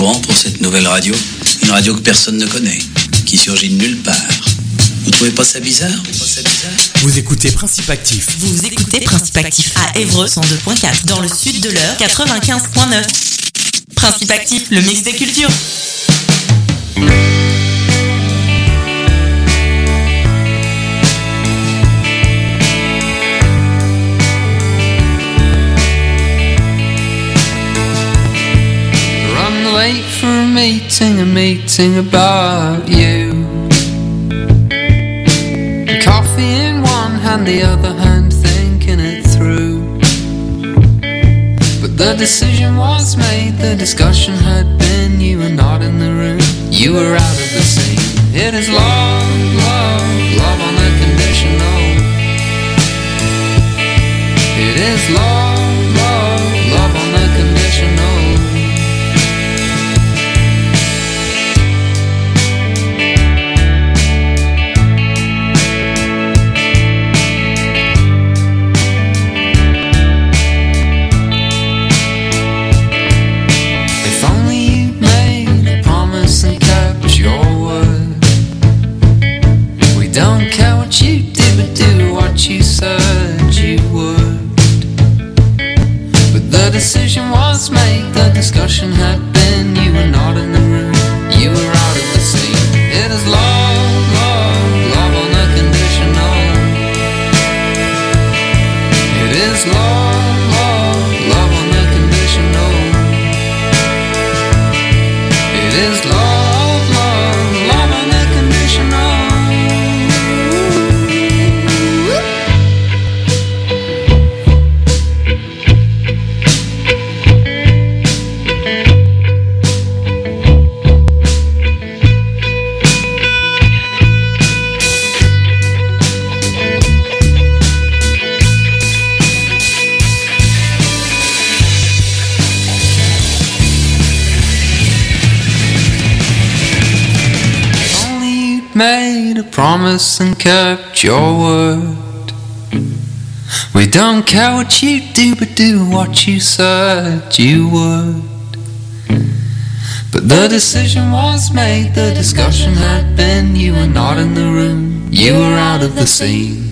courant pour cette nouvelle radio. Une radio que personne ne connaît, qui surgit de nulle part. Vous trouvez pas ça bizarre? Vous écoutez Principe Actif. Vous écoutez Principe Actif à Évreux 102.4, dans le sud de l'Eure 95.9. Principe Actif, le mix des cultures. Run late for a meeting about you. Coffee in one hand, the other hand thinking it through. But the decision was made, the discussion had been, you were not in the room, you were out of the scene. It is love, love, love on the conditional. It is love, love, love on the conditional. Don't care what you did, but do what you said you would. But the decision was made, the discussion had been, you were not in the room, you were out of the scene. It is love, love, love on the conditional. It is love, love, love on the conditional. It is love, love, love on the conditional. Made a promise and kept your word. We don't care what you do, but do what you said you would. But the decision was made, the discussion had been, you were not in the room, you were out of the scene.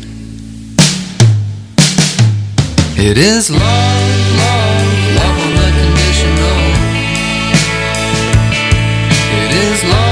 It is love, love, love on the conditional. It is love.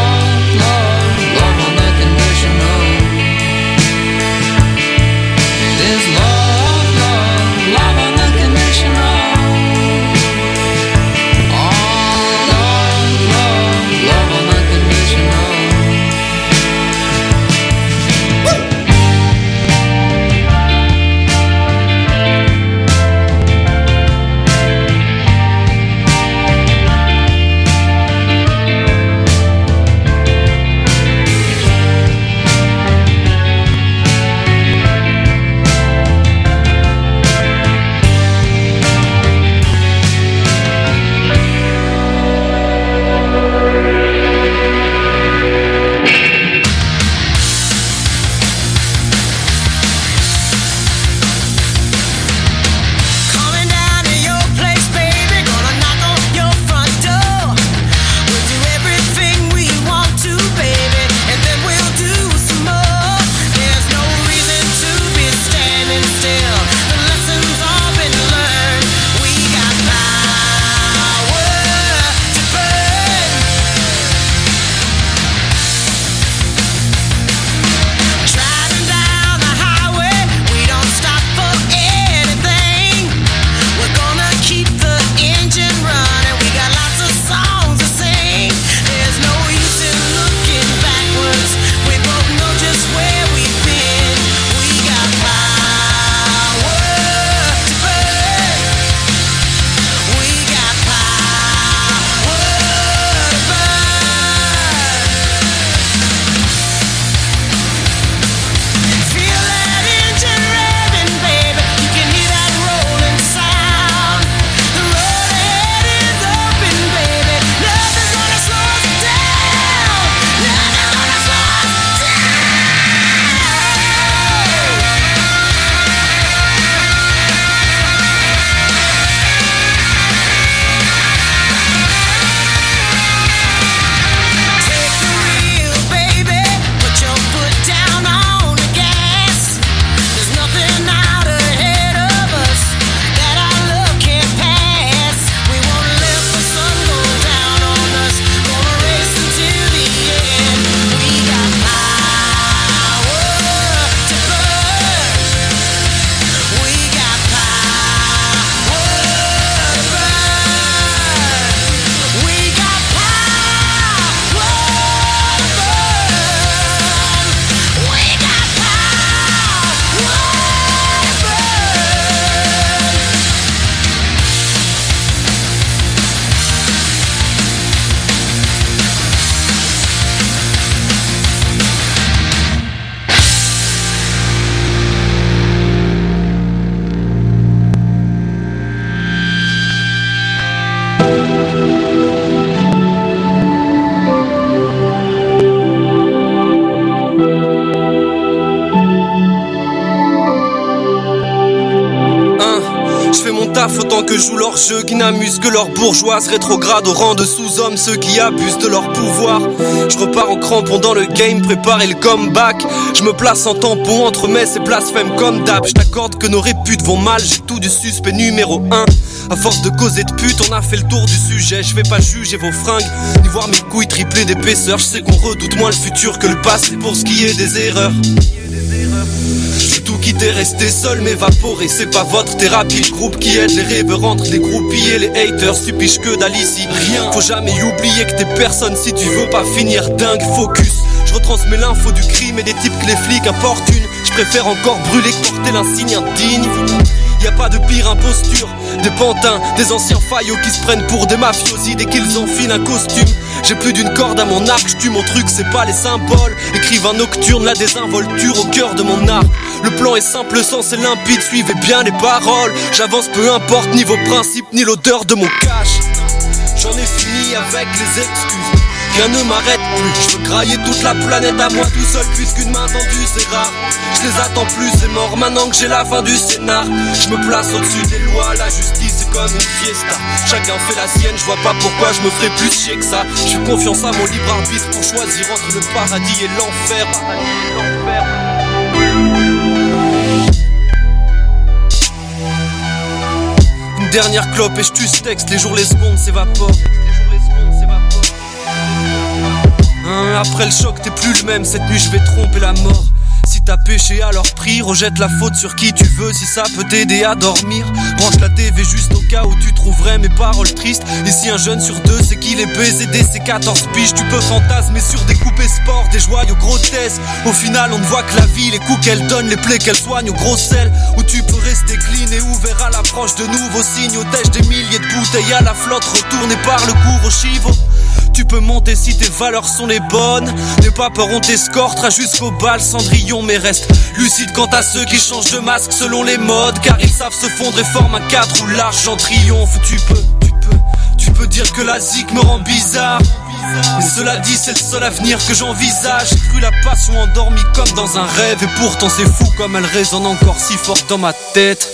taf autant que jouent leur jeu, qui n'amusent que leurs bourgeoises rétrogrades au rang de sous-hommes, ceux qui abusent de leur pouvoir. Je repars en crampon dans le game, préparer le comeback. Je me place en tampon entre messes et blasphème comme d'hab. Je t'accorde que nos réputes vont mal, j'ai tout du suspect numéro 1. À force de causer de pute, on a fait le tour du sujet. Je vais pas juger vos fringues, ni voir mes couilles triplées d'épaisseur. Je sais qu'on redoute moins le futur que le passé pour ce qui est des erreurs. J'ai tout quitté, resté seul, m'évaporer, c'est pas votre thérapie. Le groupe qui aide les rêveurs entre les groupies et les haters, suppliche que dalle ici. Rien, faut jamais oublier que t'es personne si tu veux pas finir dingue. Focus, je retransmets l'info du crime et des types que les flics importunent. Je préfère encore brûler que porter l'insigne indigne. Y'a pas de pire imposture, des pantins, des anciens faillots qui se prennent pour des mafiosi dès qu'ils enfilent un costume. J'ai plus d'une corde à mon arc, j'tue mon truc, c'est pas les symboles. Écrivain nocturne, la désinvolture au cœur de mon art. Le plan est simple, le sens est limpide, suivez bien les paroles. J'avance peu importe, ni vos principes, ni l'odeur de mon cash. J'en ai fini avec les excuses, rien ne m'arrête plus. Je veux grailler toute la planète à moi tout seul, puisqu'une main tendue c'est rare. Je les attends plus, c'est mort maintenant que j'ai la fin du scénar. Je me place au-dessus des lois, la justice c'est comme une fiesta. Chacun fait la sienne, je vois pas pourquoi je me ferais plus chier que ça. Je fais confiance à mon libre arbitre pour choisir entre le paradis et l'enfer. Une dernière clope et je tue ce texte, les jours les secondes s'évaporent. Après le choc t'es plus le même, cette nuit je vais tromper la mort. Si t'as péché alors prie, rejette la faute sur qui tu veux si ça peut t'aider à dormir. Branche la TV juste au cas où tu trouverais mes paroles tristes. Et si un jeune sur deux c'est qu'il est baisé dès ses 14 piges, tu peux fantasmer sur des coupés sport, des joyaux grotesques. Au final on ne voit que la vie, les coups qu'elle donne, les plaies qu'elle soigne au gros sel. Où tu peux rester clean et ouvert à l'approche de nouveaux signes. Au tèche des milliers de bouteilles à la flotte retournées par le cours au chivo. Tu peux monter si tes valeurs sont les bonnes. N'aie pas peur, on t'escortera jusqu'au bal Cendrillon. Mais reste lucide quant à ceux qui changent de masque selon les modes, car ils savent se fondre et forment un cadre où l'arche en triomphe. Tu peux dire que la zik me rend bizarre, mais cela dit c'est le seul avenir que j'envisage. J'ai cru la passion endormie comme dans un rêve, et pourtant c'est fou comme elle résonne encore si fort dans ma tête.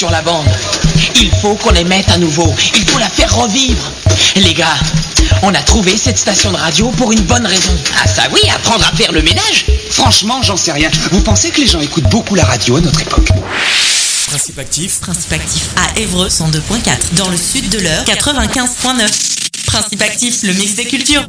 sur la bande. Il faut qu'on les mette à nouveau. Il faut la faire revivre. Les gars, on a trouvé cette station de radio pour une bonne raison. Ah ça oui, apprendre à faire le ménage. Franchement, j'en sais rien. Vous pensez que les gens écoutent beaucoup la radio à notre époque? Principe actif. Principe actif à Évreux 102.4. Dans le sud de l'Eure 95.9. Principe actif, le mix des cultures.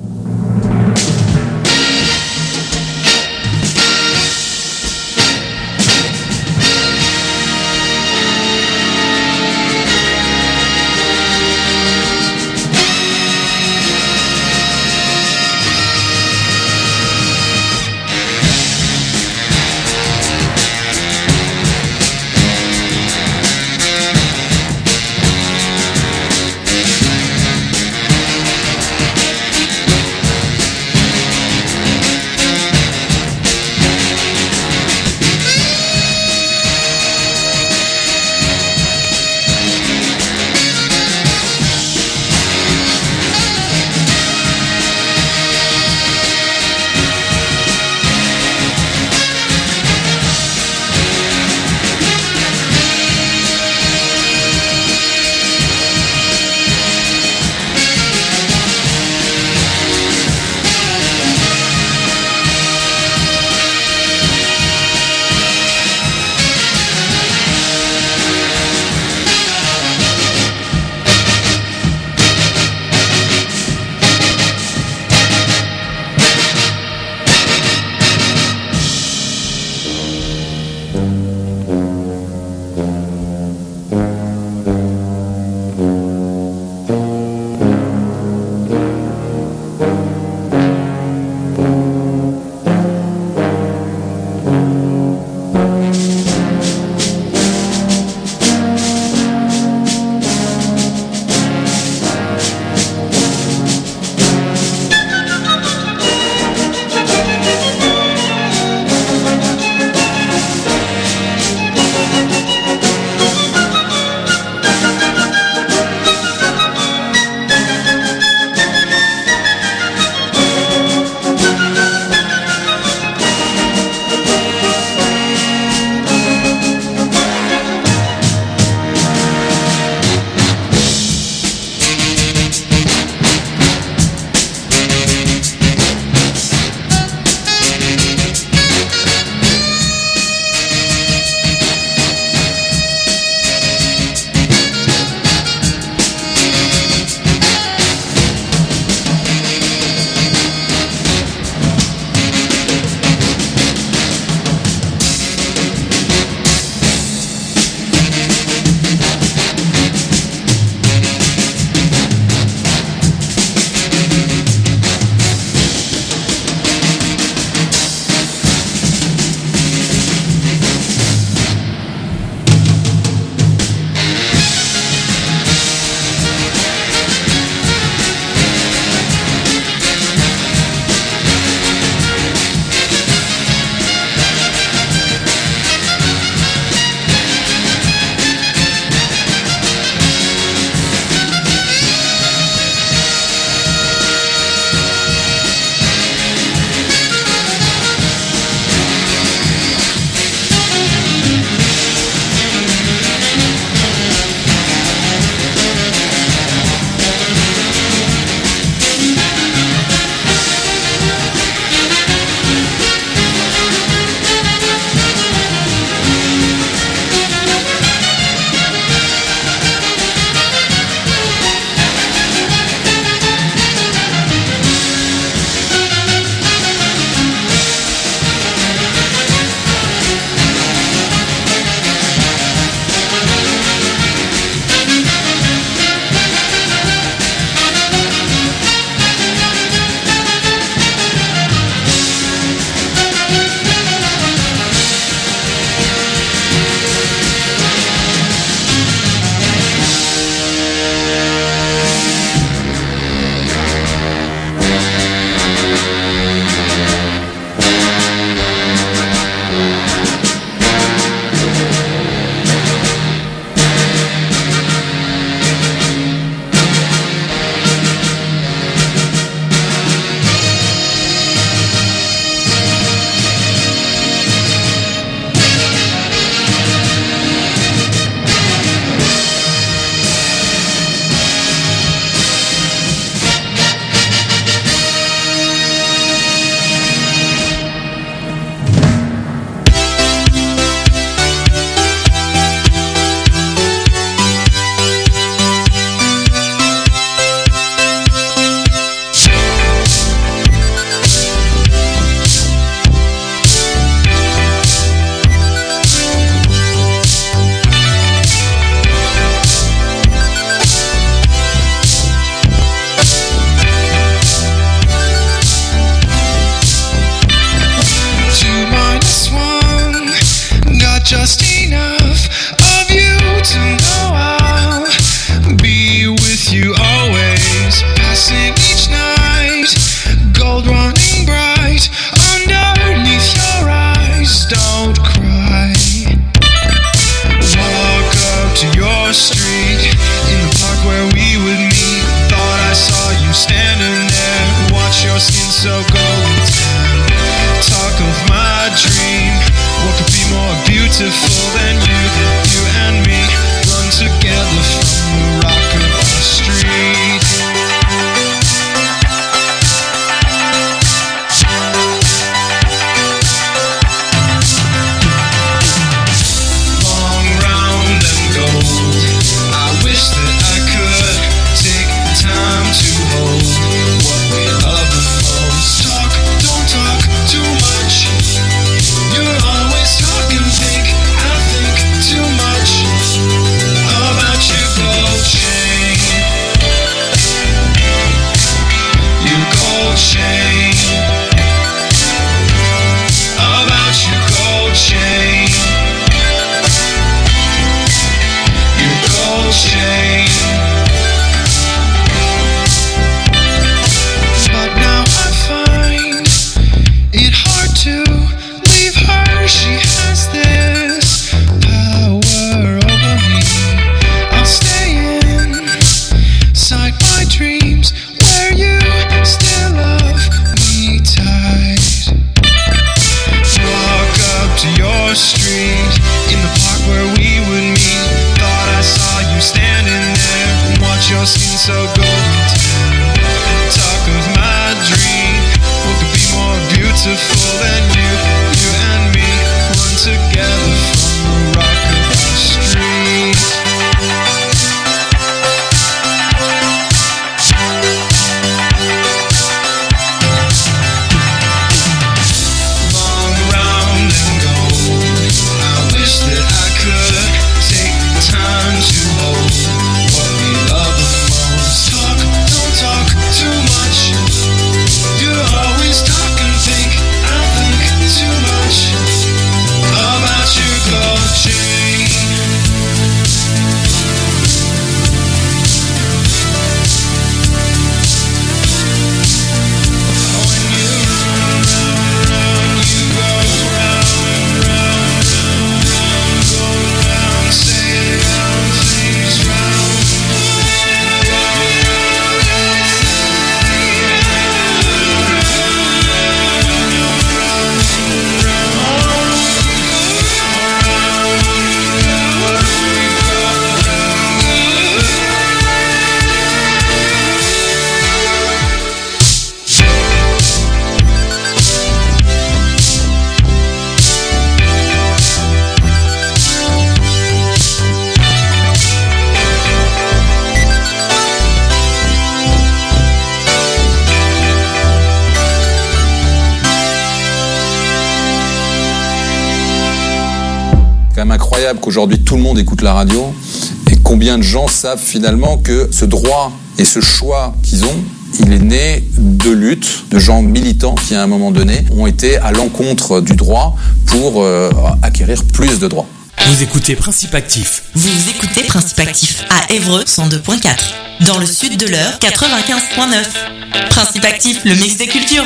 incroyable qu'aujourd'hui tout le monde écoute la radio, et combien de gens savent finalement que ce droit et ce choix qu'ils ont, il est né de luttes, de gens militants qui, à un moment donné, ont été à l'encontre du droit pour acquérir plus de droits. Vous écoutez Principe Actif. Vous écoutez Principe Actif à Évreux 102.4. Dans le sud de l'Eure 95.9. Principe Actif, le mix des cultures.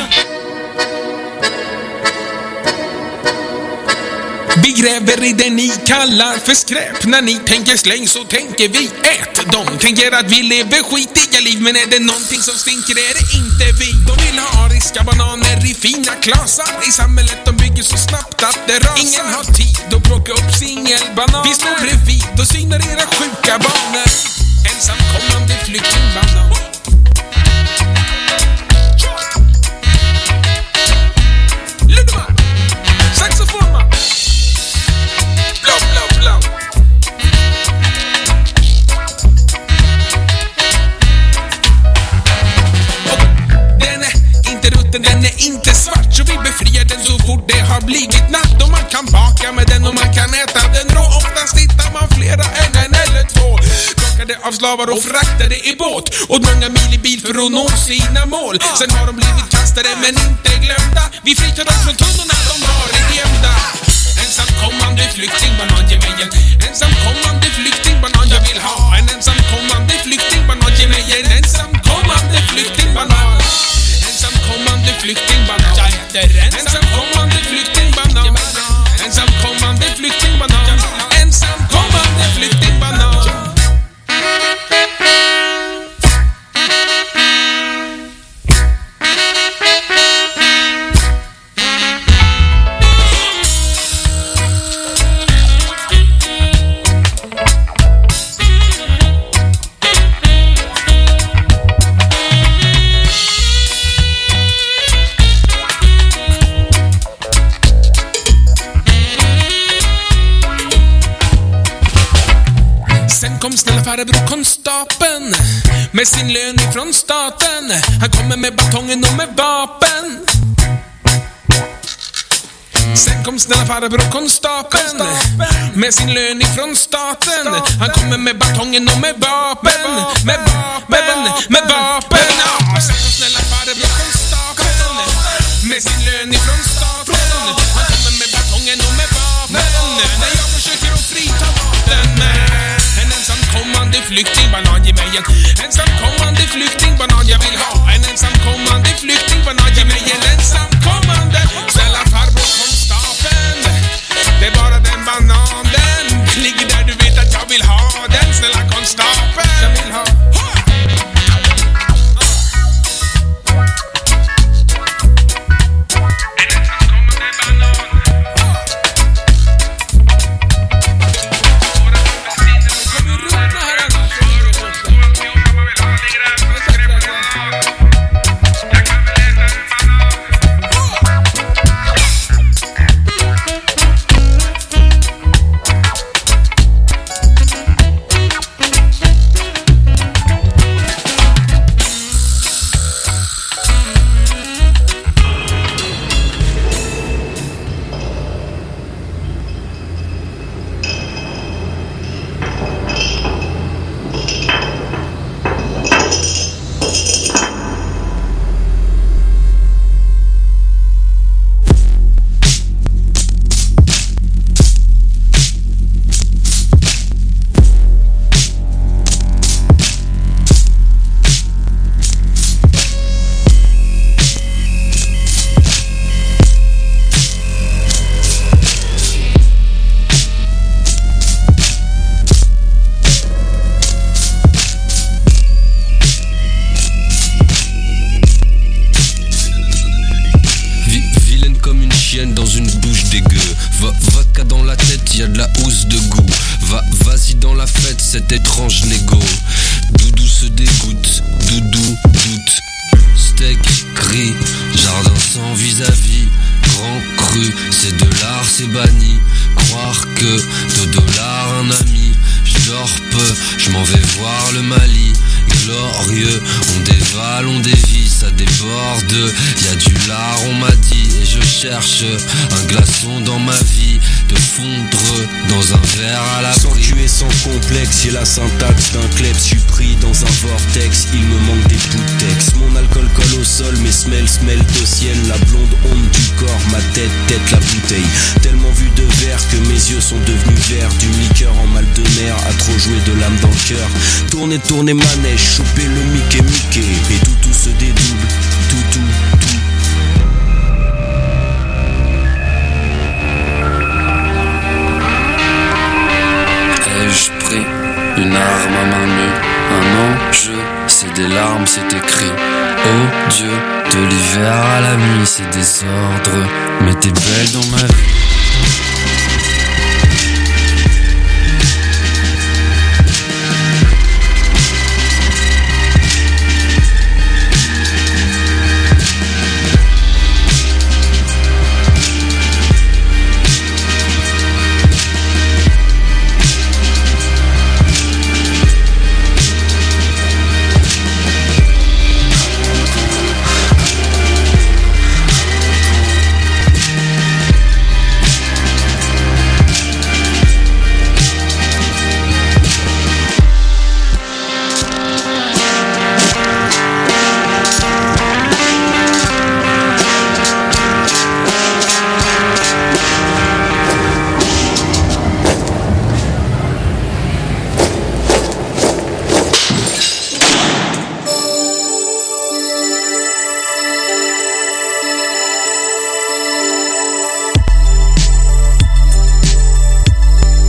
Vi gräver i det ni kallar för skräp. När ni tänker släng så tänker vi ät. De tänker att vi lever skitiga liv, men är det någonting som stinker är det inte vi. De vill ha ariska bananer i fina klasar. I samhället de bygger så snabbt att det rasar. Ingen har tid att plocka upp singelbananer. Vi står bredvid och synar era sjuka banor. Ensamkommande flyktingbanan. Ludman, saxofonman. Den är inte svart, så vi befriar den så fort det har blivit natt. Och man kan baka med den och man kan äta den rå. Oftast hittar man flera, en eller två. Plockade av slavar och fraktade i båt. Och många mil i bil för att nå sina mål. Sen har de blivit kastade men inte glömda. Vi fritar dem från tunnorna, de varit gömda. Ensamkommande flyktingbanan, ge mig en ensamkommande flyktingbanan. Jag vill ha en ensamkommande flyktingbanan. Ge mig en ensamkommande flyktingbanan. Ensamkommande flyktingbanan. Jag heter ensamkommande flyktingbanan. Ensamkommande flyktingbanan. Ensamkommande flyktingbanan. Snälla farbror konstapeln med sin lön ifrån staten. Han kommer med batongen och med vapen. Sen kom snälla farbror konstapeln med sin lön ifrån staten. Han kommer med batongen och med vapen. Med vapen, med vapen. Ja, sen kom snälla farbror konstapeln med sin lön ifrån staten. Han kommer med batongen och med vapen. När jag försöker att frita vapen. En ensamkommande flyktingbanan, ge mig en ensamkommande flyktingbanan. Jag vill ha en ensamkommande flyktingbanan. Ge mig en ensamkommande. Snälla farbror konstapeln, det är bara den bananen. Ligger där, du vet att jag vill ha den. Snälla konstapeln, jag vill ha. Cet étrange négo. Doudou se dégoûte, Doudou doute. Steak, gris, jardin sans vis-à-vis. Grand cru, c'est de l'art, c'est banni. Croire que 2 dollars un ami. J'dors peu, j'm'en vais voir le Mali. Glorieux, on dévale, on dévie, ça déborde. Y'a du lard, on m'a dit, et je cherche un glaçon dans ma vie. de fondre dans un verre à la sans tuer, sans complexe, j'ai la syntaxe d'un klebs. Je suis pris dans un vortex, il me manque des bouts de texte. Mon alcool colle au sol, mes smell au ciel. La blonde onde du corps, ma tête la bouteille. Tellement vu de verre que mes yeux sont devenus verts. Du liqueur en mal de mer, à trop jouer de l'âme dans le cœur. Tourner manège, choper le Mickey. Et tout se dédouble, tout. Ai-je pris une arme à main nue, un enjeu, c'est des larmes, c'est écrit. Oh Dieu, de l'hiver à la nuit, c'est désordre, mais t'es belle dans ma vie.